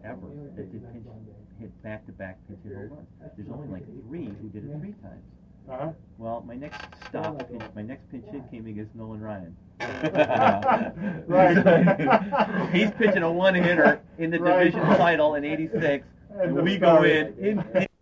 ever that did hit back-to-back pinch hit home runs. There's only like 3 who did it 3 times. Uh-huh. Well, my next pinch hit came against Nolan Ryan. Right. He's pitching a one-hitter in the division title in '86, and we go in